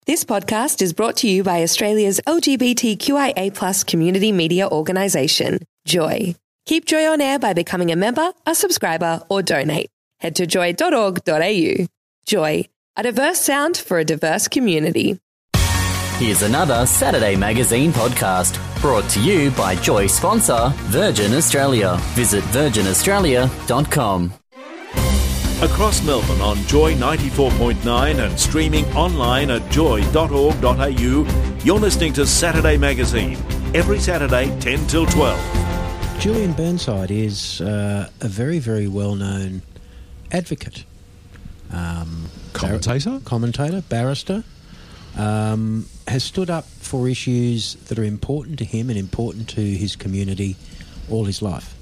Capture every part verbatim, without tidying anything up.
This podcast is brought to you by Australia's L G B T Q I A plus community media organisation, Joy. Keep Joy on air by becoming a member, a subscriber or donate. Head to joy dot org dot a u. Joy, a diverse sound for a diverse community. Here's another Saturday Magazine podcast brought to you by Joy sponsor Virgin Australia. Visit virgin australia dot com. Across Melbourne on Joy ninety-four point nine and streaming online at joy dot org dot a u, you're listening to Saturday Magazine, every Saturday ten till twelve. Julian Burnside is uh, a very, very well-known advocate. Um, commentator? Bar- commentator, barrister. Um, has stood up for issues that are important to him and important to his community all his life.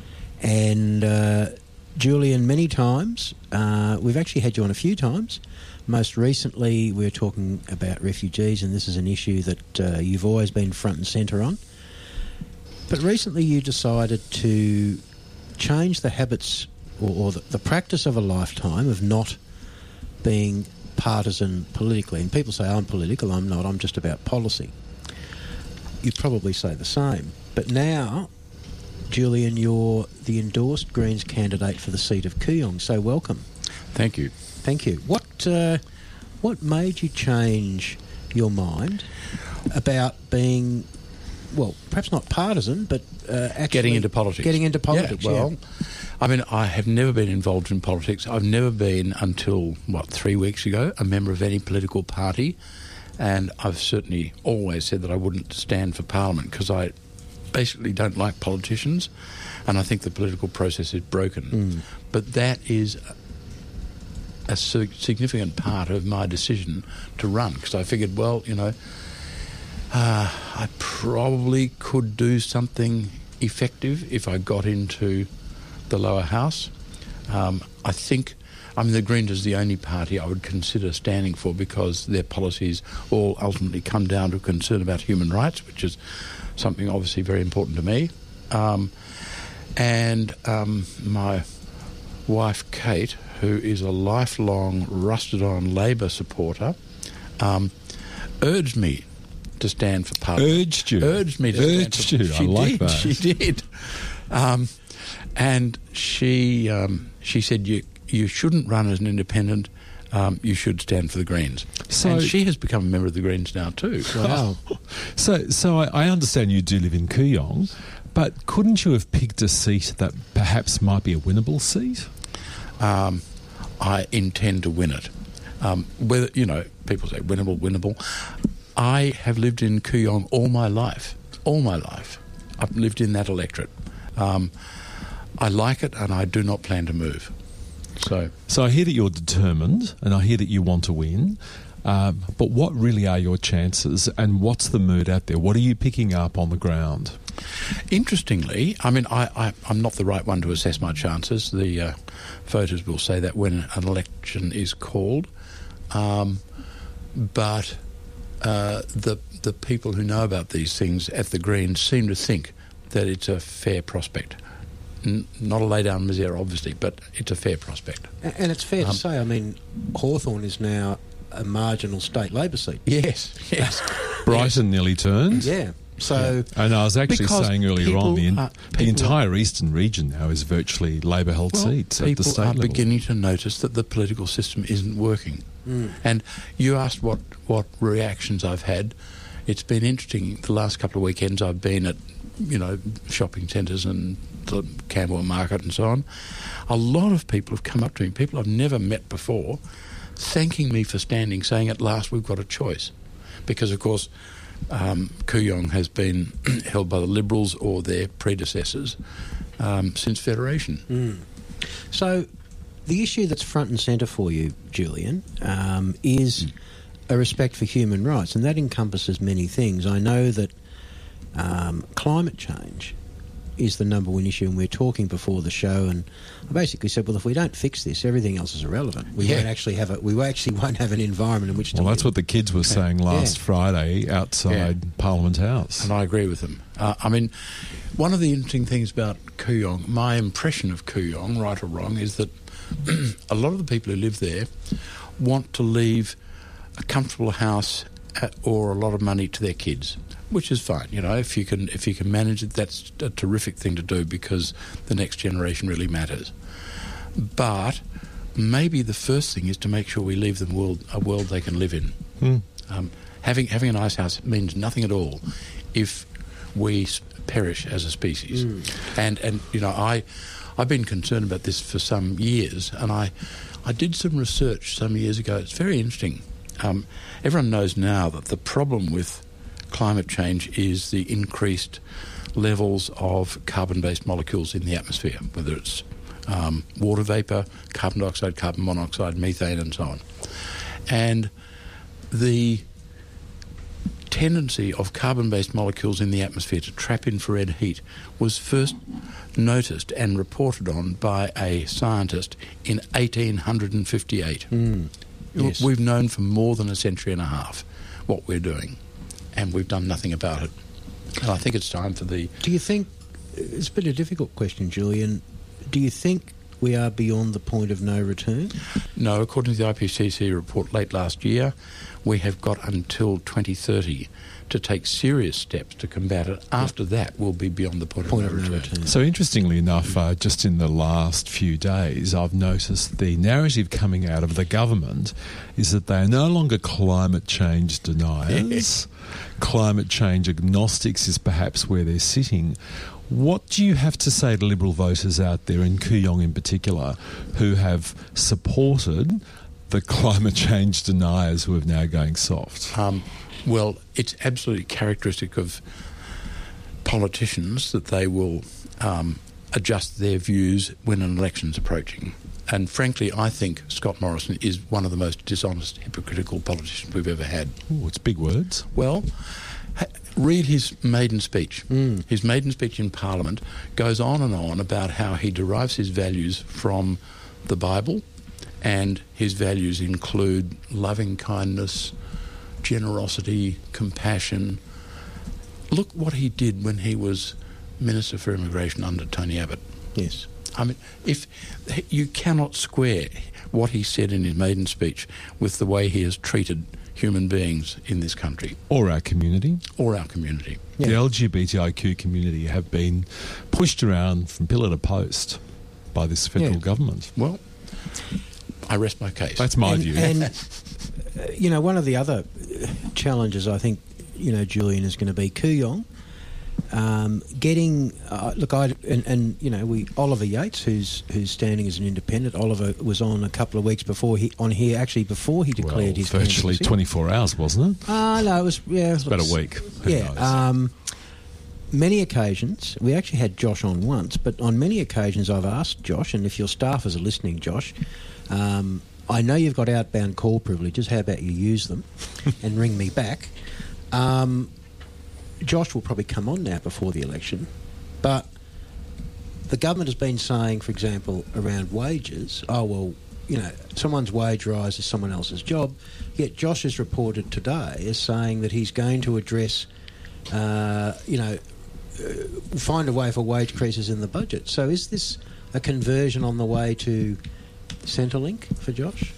And... Uh, Julian, many times, uh, we've actually had you on a few times. Most recently, we were talking about refugees, and this is an issue that uh, you've always been front and centre on. But recently you decided to change the habits or, or the, the practice of a lifetime of not being partisan politically. And people say, I'm political, I'm not, I'm just about policy. You'd probably say the same. But now... Julian, you're the endorsed Greens candidate for the seat of Kooyong, so welcome. Thank you. Thank you. What uh, what made you change your mind about being, well, perhaps not partisan, but uh, actually... Getting into politics. Getting into politics, yeah. Well, yeah. I mean, I have never been involved in politics. I've never been, until, what, three weeks ago, a member of any political party, and I've certainly always said that I wouldn't stand for Parliament because I... basically don't like politicians, and I think the political process is broken. Mm. But that is a, a significant part of my decision to run, because I figured, well, you know, uh, I probably could do something effective if I got into the lower house. Um, I think, I mean, the Greens is the only party I would consider standing for because their policies all ultimately come down to a concern about human rights, which is something obviously very important to me. Um, and um, my wife, Kate, who is a lifelong rusted-on Labor supporter, um, urged me to stand for Parliament. Urged you? Urged me to urged stand for you. She I like did, that. She did. Um, and she um, she said, you, you shouldn't run as an independent. Um, you should stand for the Greens. So, and she has become a member of the Greens now too. Wow. so so I, I understand you do live in Kooyong, but couldn't you have picked a seat that perhaps might be a winnable seat? Um, I intend to win it. Um, whether, you know, people say winnable, winnable. I have lived in Kooyong all my life. All my life. I've lived in that electorate. Um, I like it and I do not plan to move. So, so I hear that you're determined and I hear that you want to win, um, but what really are your chances and what's the mood out there? What are you picking up on the ground? Interestingly, I mean, I, I, I'm not the right one to assess my chances. The uh, voters will say that when an election is called, um, but uh, the, the people who know about these things at the Greens seem to think that it's a fair prospect. N- not a lay-down misere, obviously, but it's a fair prospect. And, and it's fair um, to say, I mean, Hawthorn is now a marginal state Labor seat. Yes, yes. Brighton yes. nearly turned. Yeah. So, yeah. And I was actually because saying earlier on, the, in, are, the entire eastern region now is virtually Labor-held well, seats at the state people are level. beginning to notice that the political system isn't working. Mm. And you asked what, what reactions I've had. It's been interesting. The last couple of weekends I've been at, you know, shopping centres and the Camberwell Market and so on. A lot of people have come up to me, people I've never met before, thanking me for standing, saying at last we've got a choice. Because, of course, um, Kooyong has been held by the Liberals or their predecessors um, since Federation. Mm. So the issue that's front and centre for you, Julian, um, is mm. a respect for human rights, and that encompasses many things. I know that um, climate change is the number one issue, and we were talking before the show, and I basically said, well, if we don't fix this, everything else is irrelevant. We yeah. won't actually have a, we actually won't have an environment in which to Well, live. that's what the kids were saying last yeah. Friday outside yeah. Parliament House. And I agree with them. Uh, I mean, one of the interesting things about Kooyong, my impression of Kooyong, right or wrong, is that a lot of the people who live there want to leave a comfortable house uh, or a lot of money to their kids, which is fine. You know, if you can if you can manage it, that's a terrific thing to do because the next generation really matters. But maybe the first thing is to make sure we leave them world, a world they can live in. Mm. Um, having having a nice house means nothing at all if we perish as a species. Mm. And and you know, I I've been concerned about this for some years, and I I did some research some years ago. It's very interesting. Um, everyone knows now that the problem with climate change is the increased levels of carbon-based molecules in the atmosphere, whether it's um, water vapour, carbon dioxide, carbon monoxide, methane, and so on. And the tendency of carbon-based molecules in the atmosphere to trap infrared heat was first noticed and reported on by a scientist in eighteen fifty-eight. Mm. Yes. We've known for more than a century and a half what we're doing, and we've done nothing about it. And I think it's time for the... Do you think, it's a bit of a difficult question, Julian, do you think we are beyond the point of no return? No, according to the I P C C report late last year, we have got until twenty thirty to take serious steps to combat it. After that, we'll be beyond the point, point of, no, of no return. return. So interestingly enough, uh, just in the last few days, I've noticed the narrative coming out of the government is that they are no longer climate change deniers. Climate change agnostics is perhaps where they're sitting. What do you have to say to Liberal voters out there, in Kooyong in particular, who have supported the climate change deniers who are now going soft? Um, well, it's absolutely characteristic of politicians that they will um, adjust their views when an election's approaching. And frankly, I think Scott Morrison is one of the most dishonest, hypocritical politicians we've ever had. Ooh, it's big words. Well, ha- read his maiden speech. Mm. His maiden speech in Parliament goes on and on about how he derives his values from the Bible, and his values include loving kindness, generosity, compassion. Look what he did when he was Minister for Immigration under Tony Abbott. Yes. I mean, if you cannot square what he said in his maiden speech with the way he has treated human beings in this country. Or our community. Or our community. Yeah. The L G B T I Q community have been pushed around from pillar to post by this federal Yeah. government. Well, I rest my case. That's my and, view. And, uh, you know, one of the other challenges, I think, you know, Julian, is going to be Kooyong. Um, getting uh, look, I and, and you know, we Oliver Yates, who's who's standing as an independent. Oliver was on a couple of weeks before he on here actually before he declared well, his virtually candidacy. twenty-four hours, wasn't it? Ah, uh, no, it was yeah, It's about a week. Who yeah. knows? Um, many occasions we actually had Josh on once, but on many occasions I've asked Josh, and if your staffers are listening, Josh, um, I know you've got outbound call privileges. How about you use them and ring me back? Um, Josh will probably come on now before the election, but the government has been saying, for example, around wages, oh, well, you know, someone's wage rise is someone else's job, yet Josh is reported today as saying that he's going to address, uh, you know, uh, find a way for wage increases in the budget. So is this a conversion on the way to Centrelink for Josh?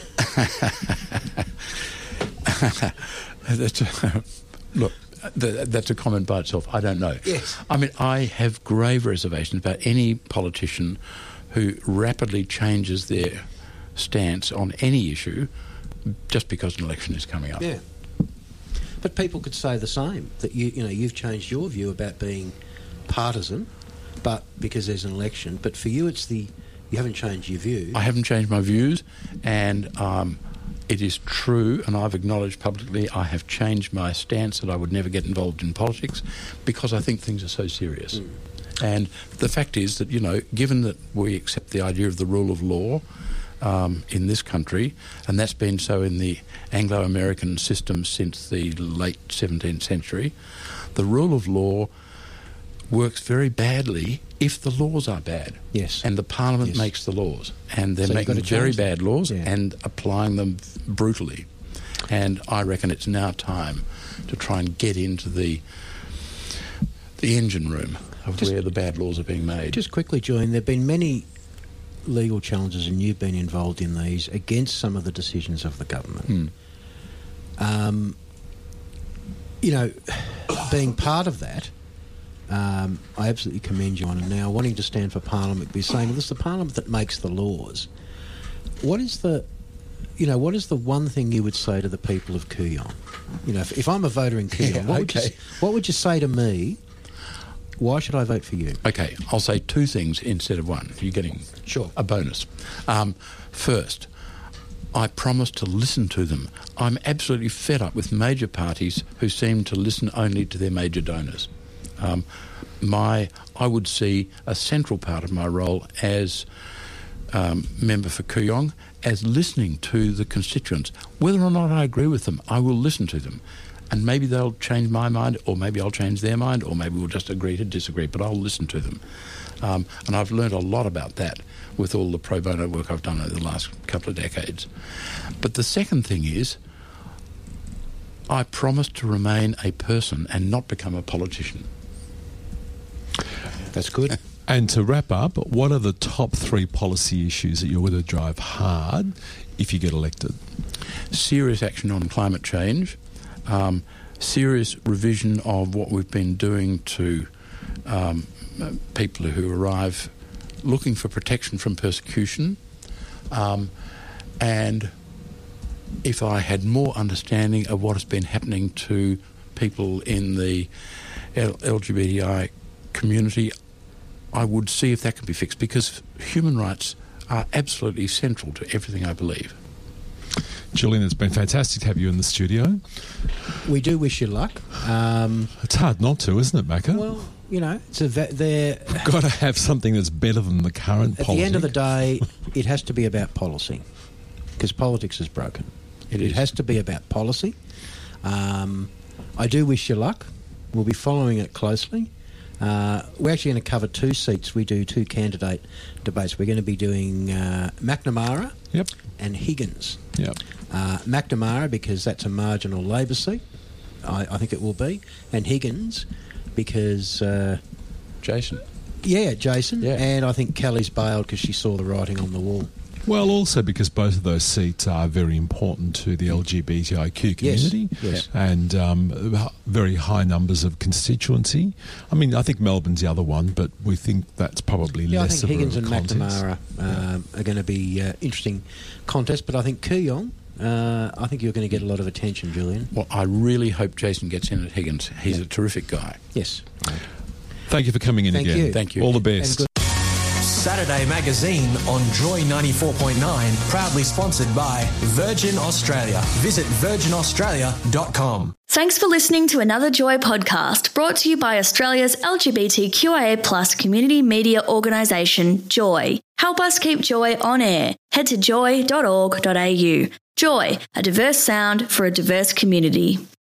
That's a, look, th- that's a comment by itself. I don't know. Yes. I mean, I have grave reservations about any politician who rapidly changes their stance on any issue just because an election is coming up. Yeah. But people could say the same, that you you know, you've changed your view about being partisan, but because there's an election. But for you, it's the you haven't changed your view. I haven't changed my views, and um, it is true, and I've acknowledged publicly I have changed my stance that I would never get involved in politics because I think things are so serious. Mm. And the fact is that, you know, given that we accept the idea of the rule of law um, in this country, and that's been so in the Anglo-American system since the late seventeenth century, the rule of law works very badly if the laws are bad. Yes. And the Parliament Yes. makes the laws. And they're So you've making got to very change them. bad laws Yeah. and applying them brutally. And I reckon it's now time to try and get into the the engine room of Just- where the bad laws are being made. Just quickly, Julian, there have been many legal challenges, and you've been involved in these, against some of the decisions of the government. Hmm. Um, you know, being part of that, um, I absolutely commend you on. And now, wanting to stand for Parliament, be saying, well, this is the Parliament that makes the laws. What is the, you know, what is the one thing you would say to the people of Kooyong? You know, if, if I'm a voter in Kooyong, Yeah, what, would okay. you, what would you say to me? Why should I vote for you? Okay, I'll say two things instead of one. You're getting Sure. a bonus. Um, first, I promise to listen to them. I'm absolutely fed up with major parties who seem to listen only to their major donors. Um, my, I would see a central part of my role as um, member for Kooyong as listening to the constituents. Whether or not I agree with them, I will listen to them. And maybe they'll change my mind, or maybe I'll change their mind, or maybe we'll just agree to disagree, but I'll listen to them. Um, and I've learned a lot about that with all the pro bono work I've done over the last couple of decades. But the second thing is, I promise to remain a person and not become a politician. That's good. And to wrap up, what are the top three policy issues that you're going to drive hard if you get elected? Serious action on climate change, um, serious revision of what we've been doing to um, people who arrive looking for protection from persecution, um, and if I had more understanding of what has been happening to people in the L G B T I community, I would see if that can be fixed, because human rights are absolutely central to everything I believe. Gillian, it's been fantastic to have you in the studio. We do wish you luck. Um, It's hard not to, isn't it, Macca? well, you know, it's a ve- they're, Got to have something that's better than the current at policy. the end of the day, it has to be about policy, because politics is broken. It It is. has to be about policy. Um, I do wish you luck. We'll be following it closely. Uh, we're actually going to cover two seats. We do two candidate debates. We're going to be doing uh, McNamara Yep, and Higgins. yep. Uh, McNamara, because that's a marginal Labor seat, I, I think it will be, and Higgins, because, uh, Jason? yeah, Jason, Yeah. and I think Kelly's bailed because she saw the writing on the wall. Well, also because both of those seats are very important to the L G B T I Q Yes, community, yes. and um, h- very high numbers of constituency. I mean, I think Melbourne's the other one, but we think that's probably Yeah, I less think Higgins of and a contest. McNamara um, are going to be uh, interesting contests, but I think Kooyong, uh, I think you're going to get a lot of attention, Julian. Well, I really hope Jason gets in at Higgins. He's Yeah. a terrific guy. Yes. Thank you for coming in Thank again. you. Thank you. All the And best. good Saturday Magazine on Joy ninety-four point nine, proudly sponsored by Virgin Australia. Visit virgin australia dot com. Thanks for listening to another Joy podcast brought to you by Australia's L G B T Q I A plus community media organisation, Joy. Help us keep Joy on air. Head to joy dot org dot a u. Joy, a diverse sound for a diverse community.